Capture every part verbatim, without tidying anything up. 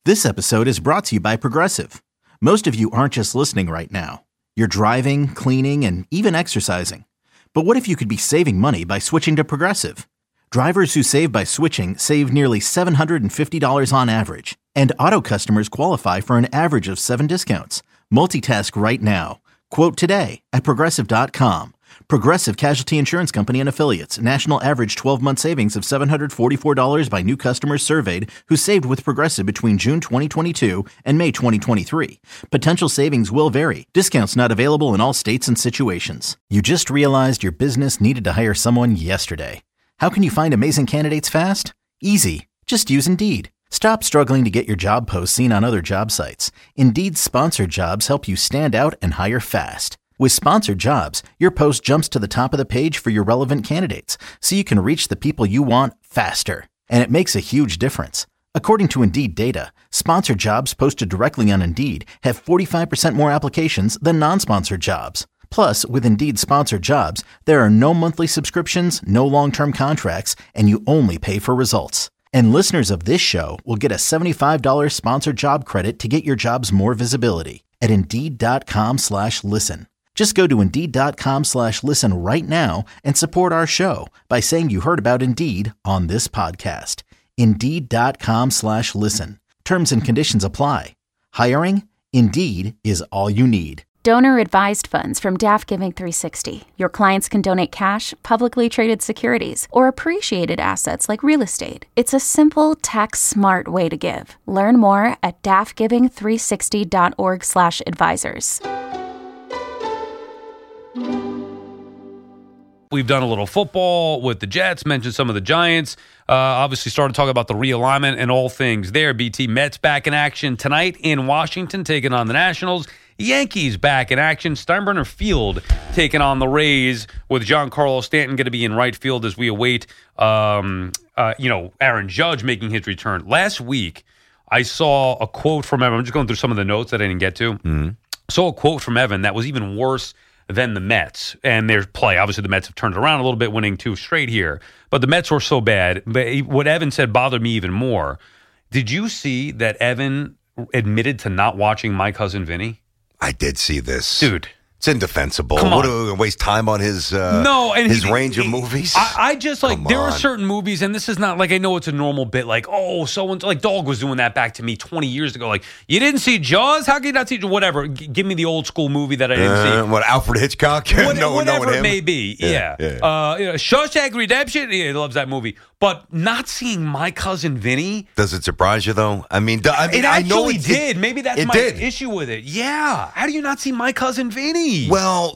This episode is brought to you by Progressive. Most of you aren't just listening right now. You're driving, cleaning, and even exercising. But what if you could be saving money by switching to Progressive? Drivers who save by switching save nearly seven hundred fifty dollars on average. And auto customers qualify for an average of seven discounts. Multitask right now. Quote today at Progressive dot com. Progressive Casualty Insurance Company and Affiliates. National average twelve-month savings of seven hundred forty-four dollars by new customers surveyed who saved with Progressive between June twenty twenty-two and May twenty twenty-three. Potential savings will vary. Discounts not available in all states and situations. You just realized your business needed to hire someone yesterday. How can you find amazing candidates fast? Easy. Just use Indeed. Stop struggling to get your job posts seen on other job sites. Indeed's sponsored jobs help you stand out and hire fast. With sponsored jobs, your post jumps to the top of the page for your relevant candidates, so you can reach the people you want faster. And it makes a huge difference. According to Indeed data, sponsored jobs posted directly on Indeed have forty-five percent more applications than non-sponsored jobs. Plus, with Indeed sponsored jobs, there are no monthly subscriptions, no long-term contracts, and you only pay for results. And listeners of this show will get a seventy-five dollars sponsored job credit to get your jobs more visibility at Indeed.com slash listen. Just go to Indeed.com slash listen right now and support our show by saying you heard about Indeed on this podcast. Indeed.com slash listen. Terms and conditions apply. Hiring? Indeed is all you need. Donor-advised funds from D A F Giving three sixty. Your clients can donate cash, publicly traded securities, or appreciated assets like real estate. It's a simple, tax-smart way to give. Learn more at daffgiving three sixty dot org slash advisors. We've done a little football with the Jets, mentioned some of the Giants, uh, obviously started talking about the realignment and all things there. B T Mets back in action tonight in Washington, taking on the Nationals. Yankees back in action. Steinbrenner Field taking on the Rays with Giancarlo Stanton going to be in right field as we await, um, uh, you know, Aaron Judge making his return. Last week, I saw a quote from Evan. I'm just going through some of the notes that I didn't get to. Mm-hmm. Saw a quote from Evan that was even worse than the Mets and their play. Obviously, the Mets have turned it around a little bit, winning two straight here. But the Mets were so bad. But what Evan said bothered me even more. Did you see that Evan admitted to not watching My Cousin Vinny? I did see this. Dude. It's indefensible. Come on. What do we waste time on his uh, no, and his he, range he, of movies? I, I just like, Come there on. are certain movies, and this is not like, I know it's a normal bit, like, oh, so and like Dog was doing that back to me twenty years ago. Like, you didn't see Jaws? How can you not see Whatever? G- give me the old school movie that I didn't uh, see. What, Alfred Hitchcock? What, no, whatever it him. may be. Yeah. yeah, yeah. Uh, you know, Shawshank Redemption. Yeah, he loves that movie. But not seeing My Cousin Vinny. Does it surprise you, though? I mean, I mean it I actually know it did. Maybe that's it my did. issue with it. Yeah. How do you not see My Cousin Vinny? Well,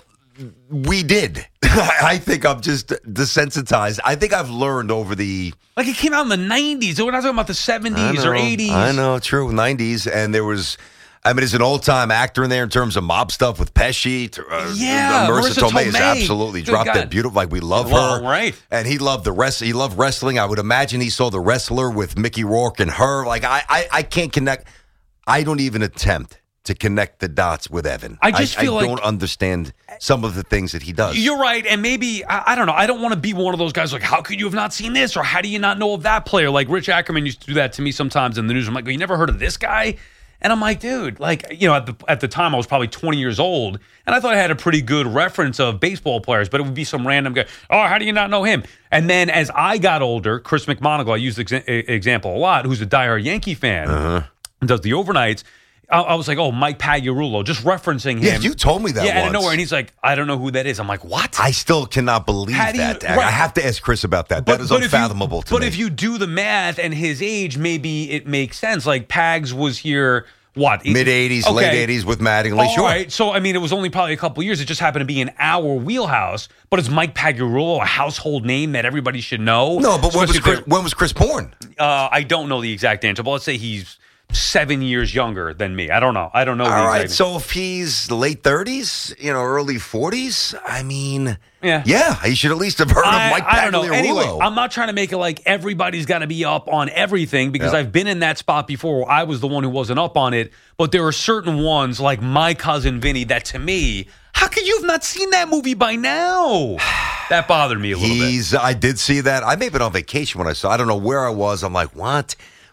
we did. I think I'm just desensitized. I think I've learned over the... Like, it came out in the nineties. We're not talking about the seventies know, or eighties. I know, true, nineties. And there was... I mean, there's an old-time actor in there in terms of mob stuff with Pesci. Uh, yeah, Marissa, Marissa Tomei is Tomei. absolutely Good dropped God. that beautiful. Like, we love Well, her. right. And he loved the rest. He loved wrestling. I would imagine he saw The Wrestler with Mickey Rourke and her. Like, I, I, I can't connect. I don't even attempt to connect the dots with Evan. I just I, feel I like don't understand some of the things that he does. You're right, and maybe, I, I don't know, I don't want to be one of those guys like, how could you have not seen this, or how do you not know of that player? Like, Rich Ackerman used to do that to me sometimes in the news. I'm like, you never heard of this guy? And I'm like, dude, like, you know, at the at the time I was probably twenty years old, and I thought I had a pretty good reference of baseball players, but it would be some random guy. Oh, how do you not know him? And then as I got older, Chris McMonagle, I use the exa- example a lot, who's a diehard Yankee fan, uh-huh. does the overnights. I, I was like, oh, Mike Pagliarulo, just referencing him. Yeah, you told me that Yeah, once. out of nowhere, and he's like, I don't know who that is. I'm like, what? I still cannot believe How do you- that. right. I have to ask Chris about that. That is if you- unfathomable to but me. But if you do the math and his age, maybe it makes sense. Like, Pags was here... What? Mid-eighties, okay. late eighties with Mattingly, All sure. right. So, I mean, it was only probably a couple years. It just happened to be in our wheelhouse. But is Mike Pagliarulo a household name that everybody should know? No, but when was, Especially Chris, if they're- when was Chris born? Uh, I don't know the exact answer, but let's say he's seven years younger than me. I don't know. I don't know. All the right. exact So if he's late thirties, you know, early forties, I mean, Yeah. yeah, he should at least have heard I, of Mike I don't know. Pagliarulo. Anyway, I'm not trying to make it like everybody's got to be up on everything because Yeah. I've been in that spot before where I was the one who wasn't up on it. But there are certain ones like My Cousin Vinny that to me, how could you have not seen that movie by now? That bothered me a little He's, bit. I did see that. I may have been on vacation when I saw I don't know where I was. I'm like, what?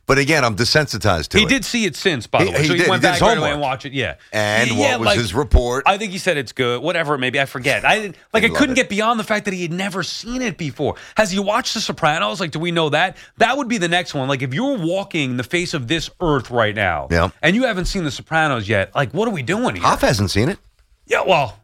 But again, I'm desensitized to he it. He did see it since, by the he, way. He so he did. went he back right away and watched it. Yeah. And yeah, what yeah, was like, his report? I think he said it's good. Whatever, maybe. I forget. I Like, I, I couldn't it. get beyond the fact that he had never seen it before. Has he watched The Sopranos? Like, do we know that? That would be the next one. Like, if you're walking the face of this earth right now, yeah. and you haven't seen The Sopranos yet, like, what are we doing here? Hoff hasn't seen it. Yeah, well...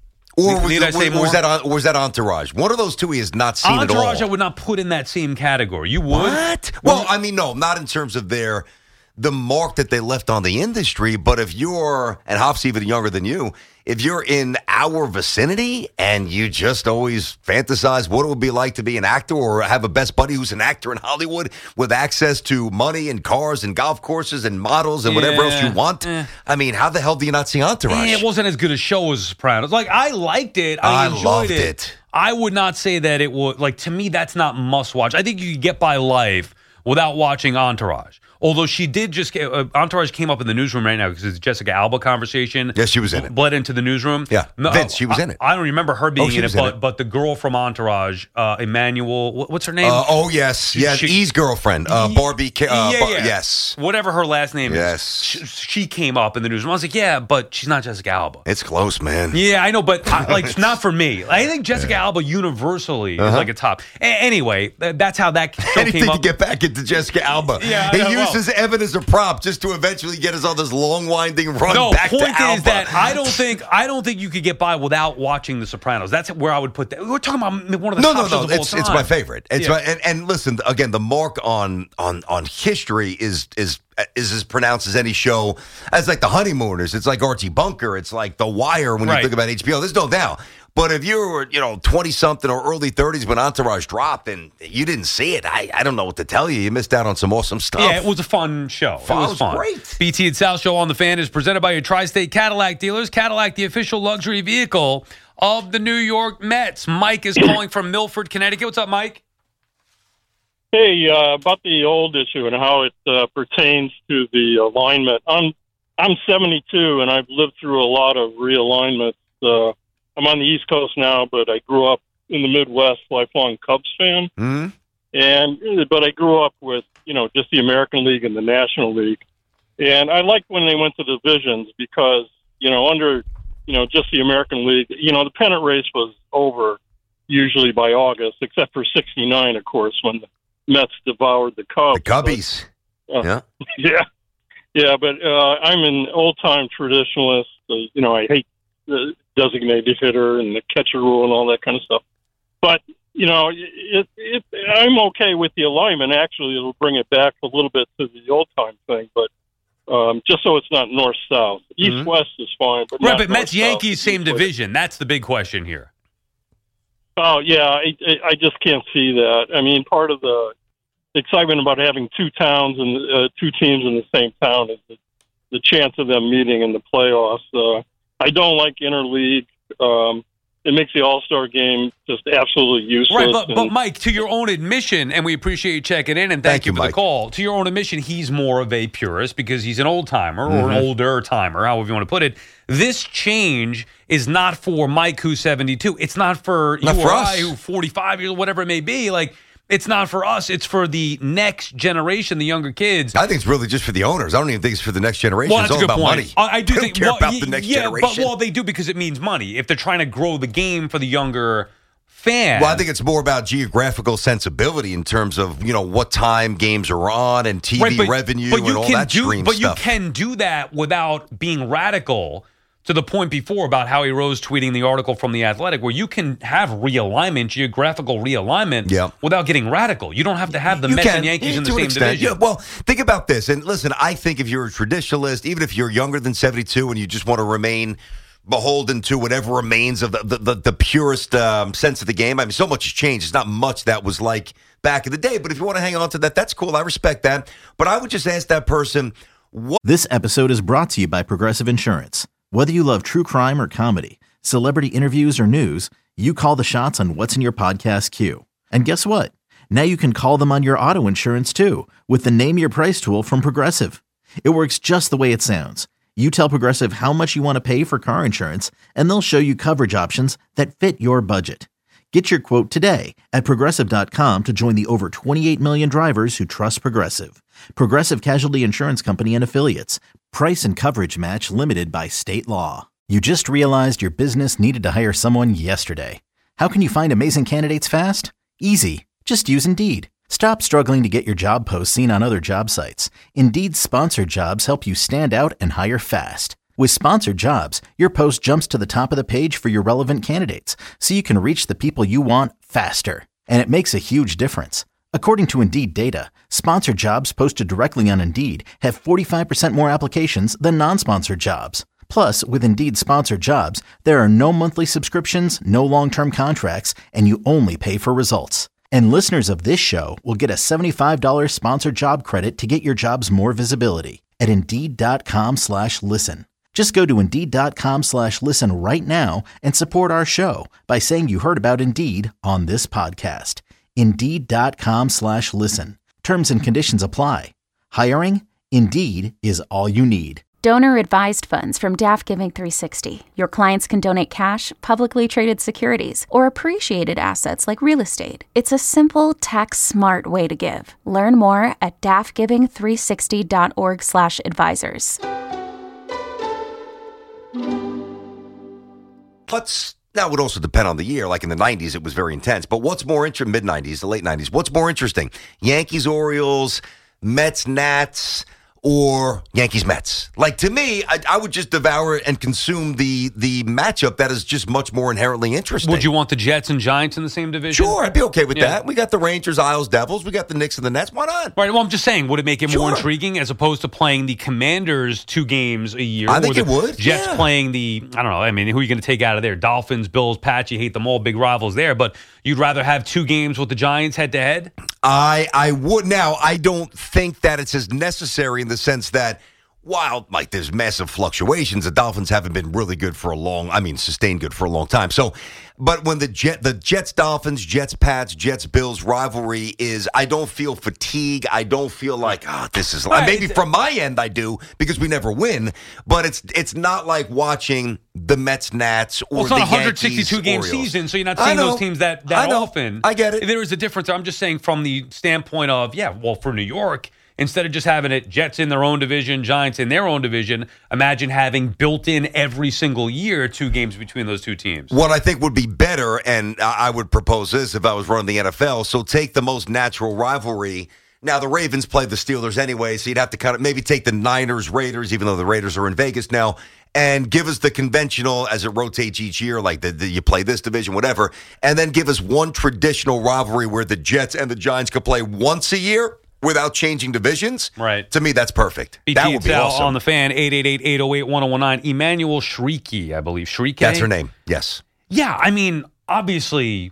Or Need, was, need I say was, more? was that or was that Entourage? One of those two he has not seen Entourage, at all. I would not put in that same category. You would? What? Well, I mean, no, not in terms of their the mark that they left on the industry, but if you're, and Hoff's even younger than you, if you're in our vicinity and you just always fantasize what it would be like to be an actor or have a best buddy who's an actor in Hollywood with access to money and cars and golf courses and models and whatever Yeah, else you want, eh. I mean, how the hell do you not see Entourage? Yeah, it wasn't as good a show as Sopranos. Like, I liked it. I, I enjoyed loved it. it. I would not say that it would, like, to me, that's not must watch. I think you could get by life without watching Entourage. Although she did just get, uh, Entourage came up in the newsroom right now because it's Jessica Alba conversation. Yes, she was in it. Bled into the newsroom. Yeah. No, Vince, she was I, in it. I don't remember her being Oh, she in, it, was in but, it. but the girl from Entourage, uh, Emmanuel, what, what's her name? Uh, oh, yes. Yeah, she- E's girlfriend, uh, Barbie. Ca- Uh, yeah, Bar- yeah. Yes. Whatever her last name Yes. is. She, she came up in the newsroom. I was like, yeah, but she's not Jessica Alba. It's close, man. Yeah, I know, but I, like, not for me. I think Jessica Alba universally is like a top. A- anyway, th- that's how that show Anything came to up. get back into Jessica Alba. Yeah, he yeah, well. uses Evan as a prop just to eventually get us on this long winding run no, back point to Alba. is that I don't think I don't think you could get by without watching The Sopranos. That's where I would put that. We're talking about one of the no, top no, shows no. of all It's time. it's my favorite. It's Yeah. my, and, and listen again. The mark on on on history is is is as pronounced as any show. As like the Honeymooners, it's like Archie Bunker. It's like The Wire when Right. you think about H B O. There's no doubt. But if you were, you know, twenty-something or early thirties when Entourage dropped and you didn't see it, I, I don't know what to tell you. You missed out on some awesome stuff. Yeah, it was a fun show. Fun. It It was was fun. great. B T and South Show on the Fan is presented by your Tri-State Cadillac dealers. Cadillac, the official luxury vehicle of the New York Mets. Mike is calling from Milford, Connecticut. What's up, Mike? Hey, uh, about the old issue and how it uh, pertains to the alignment. I'm I'm seventy-two, and I've lived through a lot of realignments. Uh, I'm on the East Coast now, but I grew up in the Midwest, lifelong Cubs fan. Hmm? And but I grew up with, you know, just the American League and the National League. And I liked when they went to divisions because, you know, under, you know, just the American League, you know, the pennant race was over usually by August, except for sixty-nine, of course, when the Mets devoured the Cubs. The Cubbies. But, uh, yeah. Yeah. Yeah, but uh, I'm an old-time traditionalist. Uh, you know, I hate the designated hitter and the catcher rule and all that kind of stuff. But, you know, it, it, I'm okay with the alignment. Actually, it'll bring it back a little bit to the old-time thing, but um, just so it's not north-south. East-west is fine. But Right, not but Mets, north-south. Yankees, same East-west. division. That's the big question here. Oh, yeah, I, I just can't see that. I mean, part of the excitement about having two towns and uh, two teams in the same town is the, the chance of them meeting in the playoffs. Uh, I don't like interleague. Um, it makes the All-Star game just absolutely useless. Right, but, but and- Mike, to your own admission, and we appreciate you checking in, and thank, Thank you you, for the Mike. call. To your own admission, he's more of a purist because he's an old timer or Mm-hmm. an older timer, however you want to put it. This change is not for Mike, who's seventy-two. It's not for Not you for or us. I, who forty-five years, whatever it may be. Like, it's not for us. It's for the next generation, the younger kids. I think it's really just for the owners. I don't even think it's for the next generation. Well, it's that's all a good about point. money. I, I do They think don't care well, about y- the next yeah, generation. But, well, they do because it means money. If they're trying to grow the game for the younger fan. Well, I think it's more about geographical sensibility in terms of, you know, what time games are on and T V Right, but- revenue but you and all can that do, stream But stuff. you can do that without being radical. To the point before about Howie Rose tweeting the article from The Athletic, where you can have realignment, geographical realignment, Yeah. without getting radical. You don't have to have the You Mets can, and Yankees yeah, in the to an same extent. division. Yeah, well, think about this. And listen, I think if you're a traditionalist, even if you're younger than seventy-two and you just want to remain beholden to whatever remains of the, the, the, the purest um, sense of the game, I mean, so much has changed. It's not much that was like back in the day. But if you want to hang on to that, that's cool. I respect that. But I would just ask that person, what? This episode is brought to you by Progressive Insurance. Whether you love true crime or comedy, celebrity interviews or news, you call the shots on what's in your podcast queue. And guess what? Now you can call them on your auto insurance too with the Name Your Price tool from Progressive. It works just the way it sounds. You tell Progressive how much you want to pay for car insurance, and they'll show you coverage options that fit your budget. Get your quote today at Progressive dot com to join the over twenty-eight million drivers who trust Progressive. Progressive Casualty Insurance Company and Affiliates. Price and coverage match limited by state law. You just realized your business needed to hire someone yesterday. How can you find amazing candidates fast? Easy. Just use Indeed. Stop struggling to get your job posts seen on other job sites. Indeed's sponsored jobs help you stand out and hire fast. With sponsored jobs, your post jumps to the top of the page for your relevant candidates, so you can reach the people you want faster. And it makes a huge difference. According to Indeed data, sponsored jobs posted directly on Indeed have forty-five percent more applications than non-sponsored jobs. Plus, with Indeed sponsored jobs, there are no monthly subscriptions, no long-term contracts, and you only pay for results. And listeners of this show will get a seventy-five dollars sponsored job credit to get your jobs more visibility at Indeed.com slash listen. Just go to Indeed.com slash listen right now and support our show by saying you heard about Indeed on this podcast. Indeed.com slash listen. Terms and conditions apply. Hiring? Indeed is all you need. Donor-advised funds from Daft Giving three sixty. Your clients can donate cash, publicly traded securities, or appreciated assets like real estate. It's a simple, tax-smart way to give. Learn more at daft giving three sixty dot org slash advisors. Let's, that would also depend on the year. Like in the nineties, it was very intense. But what's more interesting, mid-nineties, the late nineties, what's more interesting? Yankees, Orioles, Mets, Nats, or Yankees, Mets? Like, to me, I, I would just devour and consume the the matchup that is just much more inherently interesting. Would you want the Jets and Giants in the same division? Sure, I'd be okay with Yeah. that. We got the Rangers, Isles, Devils. We got the Knicks and the Nets. Why not? Right. Well, I'm just saying, would it make it more Sure. intriguing as opposed to playing the Commanders two games a year? I think or it the would, Jets yeah. playing the, I don't know, I mean, who are you going to take out of there? Dolphins, Bills, Pats, you hate them all, big rivals there. But you'd rather have two games with the Giants head-to-head? I I would. Now, I don't think that it's as necessary in the sense that, while, like, there's massive fluctuations, the Dolphins haven't been really good for a long, I mean, sustained good for a long time. So, but when the Jet, the Jets, Dolphins, Jets, Pats, Jets, Bills rivalry is, I don't feel fatigue. I don't feel like, ah, oh, this is, Right. maybe from my end I do because we never win, but it's it's not like watching the Mets, Nats, or Well, it's not the a one hundred sixty-two game Yankees, Orioles. season, so you're not I seeing know. those teams that, I that know. often. I get it. There is a difference. I'm just saying from the standpoint of, yeah, well, for New York, instead of just having it Jets in their own division, Giants in their own division, imagine having built in every single year two games between those two teams. What I think would be better, and I would propose this if I was running the N F L, so take the most natural rivalry. Now, the Ravens play the Steelers anyway, so you'd have to kind of maybe take the Niners, Raiders, even though the Raiders are in Vegas now, and give us the conventional as it rotates each year, like the, the, you play this division, whatever, and then give us one traditional rivalry where the Jets and the Giants could play once a year without changing divisions. Right. To me, that's perfect. B T, that would be it's Al awesome. on the fan, eight eight eight, eight oh eight, one oh one nine. Emmanuel Shrieky, I believe. Shrieky? That's her name, yes. Yeah, I mean, obviously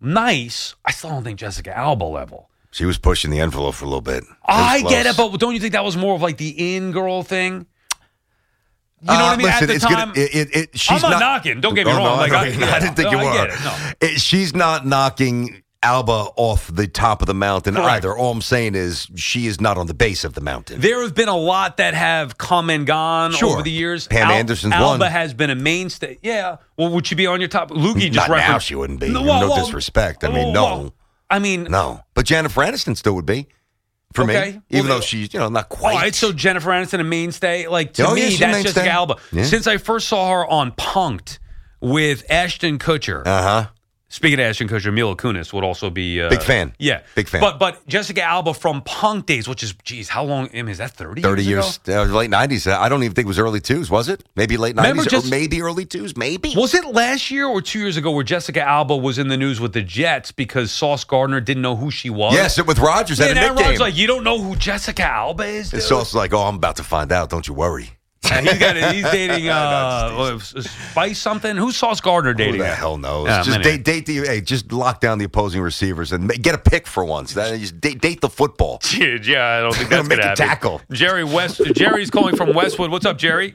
nice. I still don't think Jessica Alba level. She was pushing the envelope for a little bit. It was I get it, close. but don't you think that was more of like the in-girl thing? You know Uh, what I mean? listen, At the it's time, gonna, it, it, it, she's I'm not knocking. Don't get me Oh, wrong. No, Like, I, I- I, yeah, didn't think no, you I were. get it, no. It- she's not knocking Alba off the top of the mountain Correct. either. All I'm saying is she is not on the base of the mountain. There have been a lot that have come and gone Sure. over the years. Pam Anderson's Alba one. has been a mainstay. Yeah. Well, would she be on your top? Loogie just Not now, referenced. she wouldn't be. No, No, well, well, disrespect. I mean, well, no. well, I mean, No. But Jennifer Aniston still would be for Okay. me, even Well, though she's, you know, not all quite. right, so Jennifer Aniston, a mainstay. Like, to Oh, me, yeah, she's a that's mainstay. Jessica Alba. Yeah. Since I first saw her on Punk'd with Ashton Kutcher. Uh-huh. Speaking of Ashton Kutcher, Mila Kunis would also be uh, Big fan. Yeah, Big fan. But but Jessica Alba from Punk days, which is geez, how long? I mean, is that thirty? thirty years, years, ago? uh, late nineties. I don't even think it was early twos, was it? Maybe late Remember nineties, just- or maybe early twos, maybe. Was it last year or two years ago where Jessica Alba was in the news with the Jets because Sauce Gardner didn't know who she was? Yes, it with Rodgers at And a Aaron Knick Rodgers game. like, you don't know who Jessica Alba is? And dude?" Sauce is like, oh, I'm about to find out. Don't you worry. And he's got a, he's dating uh, what, Spice something. Who's Sauce Gardner Who dating? the hell knows? Yeah, just anyway. date, date the hey, just lock down the opposing receivers and ma- get a pick for once. That, just date, date the football. Yeah, yeah, I don't think that's Make gonna a happen. tackle. Jerry West. Jerry's calling from Westwood. What's up, Jerry?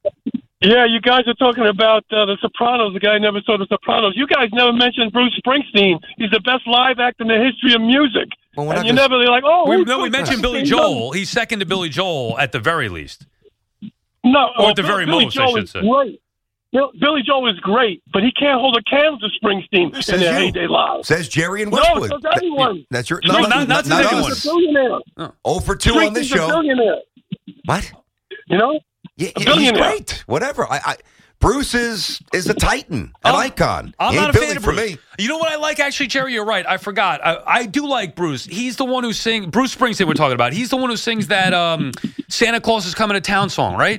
Yeah, you guys are talking about uh, The Sopranos. The guy never saw The Sopranos. You guys never mentioned Bruce Springsteen. He's the best live act in the history of music. Well, we're and not you gonna- never, you're like, oh. We, who's no, we Bruce mentioned Billy Springsteen? Joel. He's second to Billy Joel at the very least. No, Or oh, at the Bill- very Billy most, I Joel should is say. Great. Bill, Billy Joel is great, but he can't hold a candle to Springsteen Says in their you. heyday lives. Says Jerry and No, Westwood. says everyone. That- that's your No, not- not not everyone. us. He's a billionaire. Oh for two on this Springsteen's a show. billionaire. What? You know? Yeah, A yeah, he's billionaire. great. Whatever. I, I Bruce is is a titan, an Um, icon. I'm He not ain't a Billy fan of for Bruce. me. You know what I like? Actually, Jerry, you're right. I forgot. I, I do like Bruce. He's the one who sings. Bruce Springsteen. We're talking about. He's the one who sings that um, "Santa Claus is Coming to Town" song, right?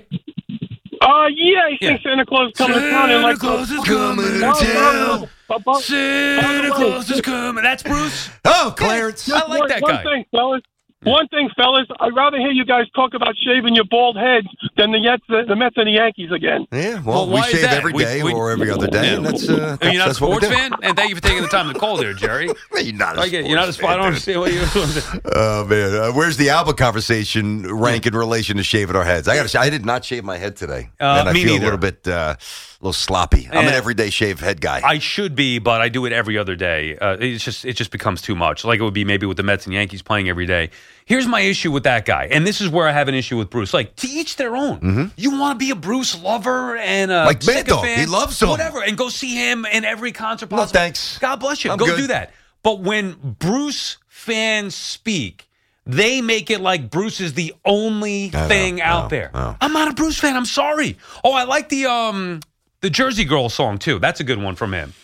Uh, yeah, he Yeah. thinks Santa Claus is coming to town. And like, Santa Claus is coming to No, no, no, town. no, no. Santa Claus is coming. That's Bruce. Oh, Clarence. I like one, that one guy. thing, fellas. One thing, fellas. I'd rather hear you guys talk about shaving your bald heads than the Mets, the Mets and the Yankees again. Yeah, well, Well, we why is shave that? every We- day we- or every other day, Yeah. and that's, uh, Are that's, you not a that's what we sports do. fan? And thank you for taking the time to call there, Jerry. You're not a I get, you're not a sports spot. I don't fan, understand what you. Oh man, uh, where's the Alba conversation rank in relation to shaving our heads? I got. I did not shave my head today, Uh, and I me feel neither. a little bit, uh, a little sloppy. I'm an Yeah. everyday shave head guy. I should be, but I do it every other day. Uh, it's just it just becomes too much. Like it would be maybe with the Mets and Yankees playing every day. Here's my issue with that guy, and this is where I have an issue with Bruce. Like to each their own. Mm-hmm. You want to be a Bruce lover and a Like Mad Dog. sycophant, He loves him. whatever, and go see him in every concert No, possible. thanks. God bless you. I'm go good. do that. But when Bruce fans speak, they make it like Bruce is the only I know, thing I know, out there. I know. I'm not a Bruce fan. I'm sorry. Oh, I like the um the Jersey Girl song too. That's a good one from him.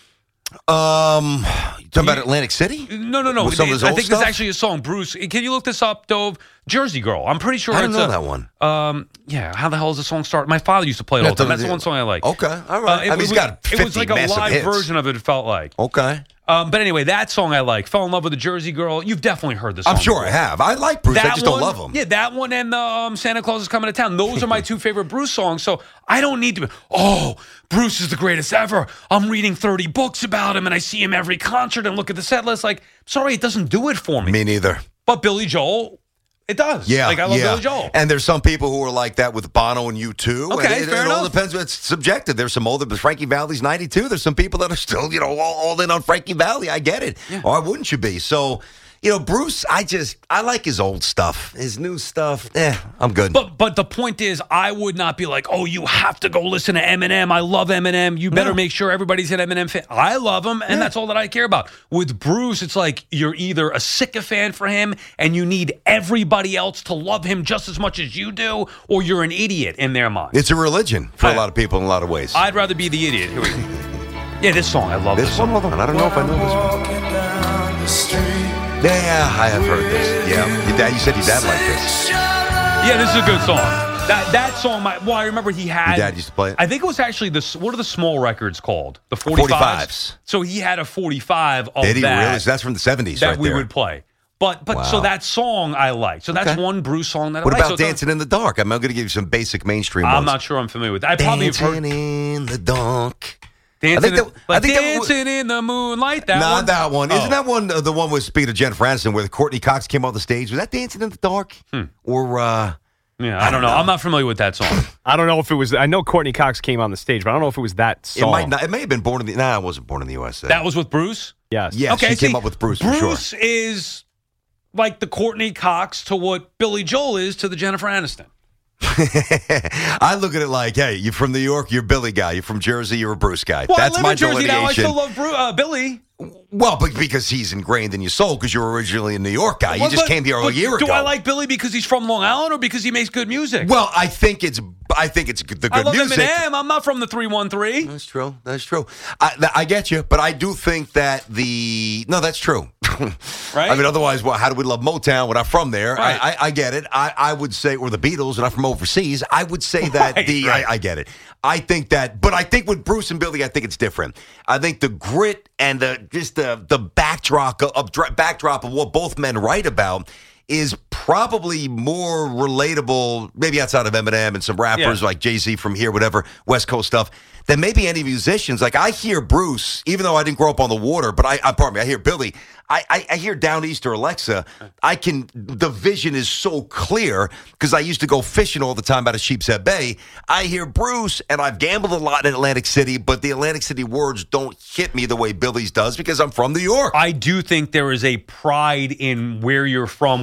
Um, you talking about Atlantic City? No, no, no. With some of his I old think stuff? there's actually a song. Bruce, can you look this up, Dove? Jersey Girl. I'm pretty sure I don't it's know a, that one. Um, yeah. How the hell does the song start? My father used to play it all the time. That's the one song I like. Okay, all right. Uh, it, I mean, he's was, got it was fifty like a massive live hits. version of it. It felt like. Okay, Um, but anyway, that song I like. Fell in love with the Jersey Girl. You've definitely heard this song. I'm sure before. I have. I like Bruce. I That just one, don't love him. Yeah, that one and the um, Santa Claus is Coming to Town. Those are my two favorite Bruce songs. So I don't need to be, oh, Bruce is the greatest ever. I'm reading thirty books about him and I see him every concert and look at the set list. Like, sorry, it doesn't do it for me. Me neither. But Billy Joel, it does. Yeah, Like, I love yeah. Billy Joel. And there's some people who are like that with Bono and U two. Okay, and it, fair it all enough. depends. It's subjective. There's some older, but Frankie Valli's ninety-two. There's some people that are still, you know, all, all in on Frankie Valli. I get it. Why wouldn't you be? So, you know, Bruce, I just, I like his old stuff. His new stuff, eh, I'm good. But but the point is, I would not be like, oh, you have to go listen to Eminem. I love Eminem. You better No. make sure everybody's an Eminem fan. I love him, and that's all that I care about. With Bruce, it's like you're either a sycophant for him, and you need everybody else to love him just as much as you do, or you're an idiot in their mind. It's a religion for I- a lot of people in a lot of ways. I'd rather be the idiot. Here we go. Yeah, this song, I love this, this one, song. hold on. I don't know if I know this one. Yeah, I have heard this. Yeah. Your dad, you said your dad liked this. Yeah, this is a good song. That that song, my, well, I remember he had. Your dad used to play it? I think it was actually the what are the small records called? The forty-fives. forty-fives. So he had a forty-five of Did he that really? So that's from the seventies that right we there. would play. But but so Wow. that song I like. So that's Okay. one Bruce song that What I like. about So Dancing in the Dark? I mean, I'm going to give you some basic mainstream I'm ones. not sure I'm familiar with that. I probably have Dancing heard in the Dark. Dancing, I think that- in, like I think that was- dancing in the moonlight. That Not one? that one. Oh. Isn't that one uh, the one with speed of Jennifer Aniston where Courtney Cox came off the stage? Was that Dancing in the Dark? Hmm. Or uh, Yeah, I don't know. I'm not familiar with that song. I don't know if it was. I know Courtney Cox came on the stage, but I don't know if it was that it song. might not. It may have been Born in the. Nah, it wasn't Born in the U S A. That was with Bruce? Yes. Yes, Okay, she came see, up with Bruce for sure. Bruce is like the Courtney Cox to what Billy Joel is to the Jennifer Aniston. I look at it like, hey, you're from New York, you're a Billy guy. You're from Jersey, you're a Bruce guy. Well, That's I live my in Jersey now. I delineation. still love Bru- uh, Billy. Well, but because he's ingrained in your soul, because you're originally a New York guy. You Well, just but- came here a but year do ago. I like Billy because he's from Long Island or because he makes good music? Well, I think it's. I think it's the good I love music. Eminem. I'm not from the three one three. That's true. That's true. I, th- I get you, but I do think that the no, that's true. Right? I mean, otherwise, well, how do we love Motown? We're not from there. Right. I, I, I get it. I, I would say, or the Beatles, and I'm from overseas. I would say that Right, the. right. I, I get it. I think that, but I think with Bruce and Billy, I think it's different. I think the grit and the just the the backdrop of backdrop of what both men write about is probably more relatable, maybe outside of Eminem and some rappers Yeah. like Jay-Z from here, whatever, West Coast stuff, than maybe any musicians. Like I hear Bruce, even though I didn't grow up on the water, but I, I pardon me, I hear Billy. I, I, I hear Down East or Alexa. I can, the vision is so clear because I used to go fishing all the time out of Sheepshead Bay. I hear Bruce, and I've gambled a lot in Atlantic City, but the Atlantic City words don't hit me the way Billy's does because I'm from New York. I do think there is a pride in where you're from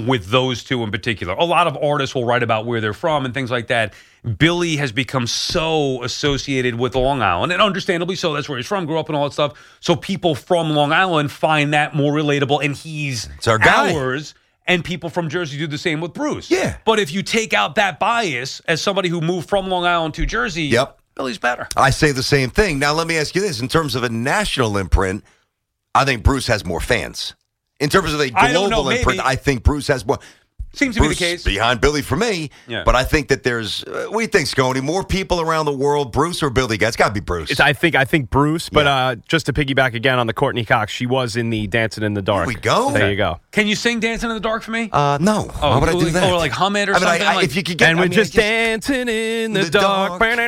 with those two in particular. A lot of artists will write about where they're from and things like that. Billy has become so associated with Long Island, and understandably so. That's where he's from, grew up and all that stuff. So people from Long Island find that more relatable, and he's It's our guy. ours. And people from Jersey do the same with Bruce. Yeah. But if you take out that bias as somebody who moved from Long Island to Jersey, Yep. Billy's better. I say the same thing. Now, let me ask you this. In terms of a national imprint, I think Bruce has more fans. In terms of a I don't global know, imprint, maybe. I think Bruce has more. Seems to Bruce be the case. behind Billy for me. Yeah. But I think that there's, uh, what do you think, Sconey? More people around the world, Bruce or Billy? It's got to be Bruce. It's, I think I think Bruce, but Yeah. uh, just to piggyback again on the Courtney Cox, she was in the Dancing in the Dark. There we go. There you go. Can you sing Dancing in the Dark for me? Uh, no. Oh, Why would I do like- that? or like hum it or I mean, I- something? I- Like- if you could get, And I we're mean, I just dancing in the, the dark. dark.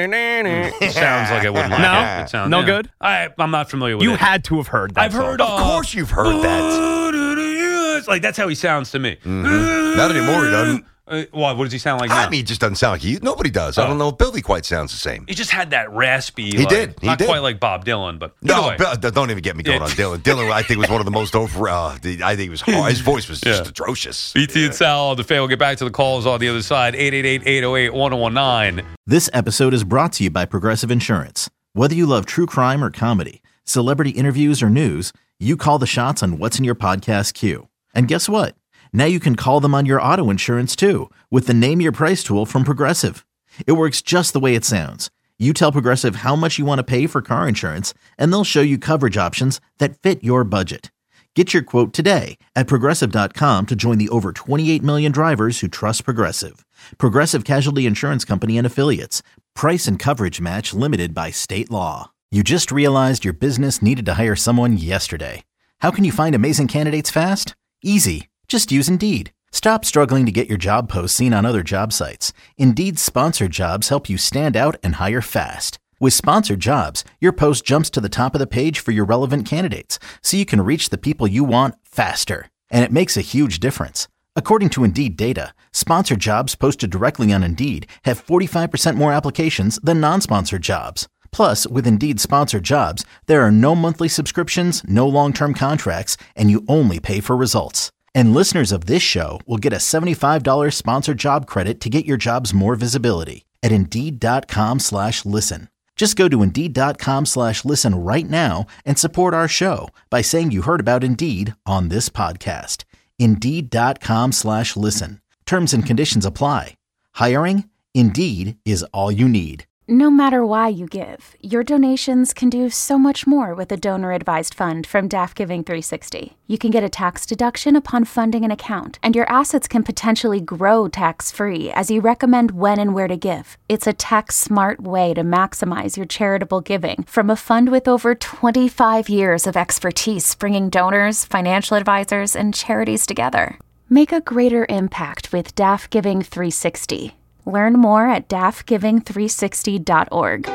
It sounds like I wouldn't like No? it. It sounds, No yeah. good? I, I'm not familiar with You it. had to have heard that. I've heard song. uh, Of course you've heard that. It's like that's how he sounds to me. Not anymore, he doesn't. Uh, what? What does he sound like I now? mean, he just doesn't sound like he. Nobody does. I Oh. don't know if Billy quite sounds the same. He just had that raspy. He like, did. He not did. quite like Bob Dylan, but No, either way. Bill, don't even get me going Yeah. on Dylan. Dylan, I think, was one of the most over. Uh, the- I think it was hard. His voice was just Yeah. atrocious. B T and Sal on the fan. We'll get back to the calls on the other side. eight eight eight, eight oh eight, one oh one nine. This episode is brought to you by Progressive Insurance. Whether you love true crime or comedy, celebrity interviews or news, you call the shots on what's in your podcast queue. And guess what? Now you can call them on your auto insurance too with the Name Your Price tool from Progressive. It works just the way it sounds. You tell Progressive how much you want to pay for car insurance, and they'll show you coverage options that fit your budget. Get your quote today at Progressive dot com to join the over twenty-eight million drivers who trust Progressive. Progressive Casualty Insurance Company and Affiliates. Price and coverage match limited by state law. You just realized your business needed to hire someone yesterday. How can you find amazing candidates fast? Easy. Just use Indeed. Stop struggling to get your job posts seen on other job sites. Indeed's sponsored jobs help you stand out and hire fast. With sponsored jobs, your post jumps to the top of the page for your relevant candidates, so you can reach the people you want faster. And it makes a huge difference. According to Indeed data, sponsored jobs posted directly on Indeed have forty-five percent more applications than non-sponsored jobs. Plus, with Indeed sponsored jobs, there are no monthly subscriptions, no long-term contracts, and you only pay for results. And listeners of this show will get a seventy-five dollars sponsored job credit to get your jobs more visibility at Indeed.com slash listen. Just go to Indeed.com slash listen right now and support our show by saying you heard about Indeed on this podcast. Indeed.com slash listen. Terms and conditions apply. Hiring? Indeed is all you need. No matter why you give, your donations can do so much more with a donor-advised fund from Daft Giving three sixty. You can get a tax deduction upon funding an account, and your assets can potentially grow tax-free as you recommend when and where to give. It's a tax-smart way to maximize your charitable giving from a fund with over twenty-five years of expertise bringing donors, financial advisors, and charities together. Make a greater impact with Daft Giving three sixty. Learn more at daft giving three sixty dot org.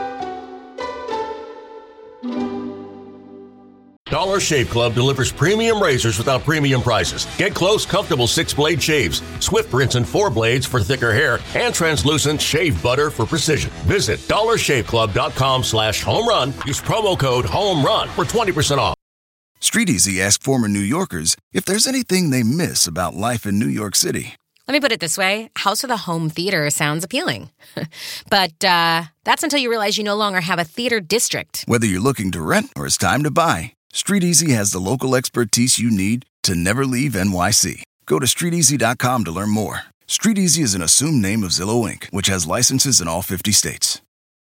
Dollar Shave Club delivers premium razors without premium prices. Get close, comfortable six-blade shaves, swift rinse and four blades for thicker hair, and translucent shave butter for precision. Visit dollar shave club dot com slash home run. Use promo code HOMERUN for twenty percent off. StreetEasy asked former New Yorkers if there's anything they miss about life in New York City. Let me put it this way. House with a home theater sounds appealing. But uh, that's until you realize you no longer have a theater district. Whether you're looking to rent or it's time to buy, StreetEasy has the local expertise you need to never leave N Y C. Go to street easy dot com to learn more. StreetEasy is an assumed name of Zillow Incorporated, which has licenses in all fifty states.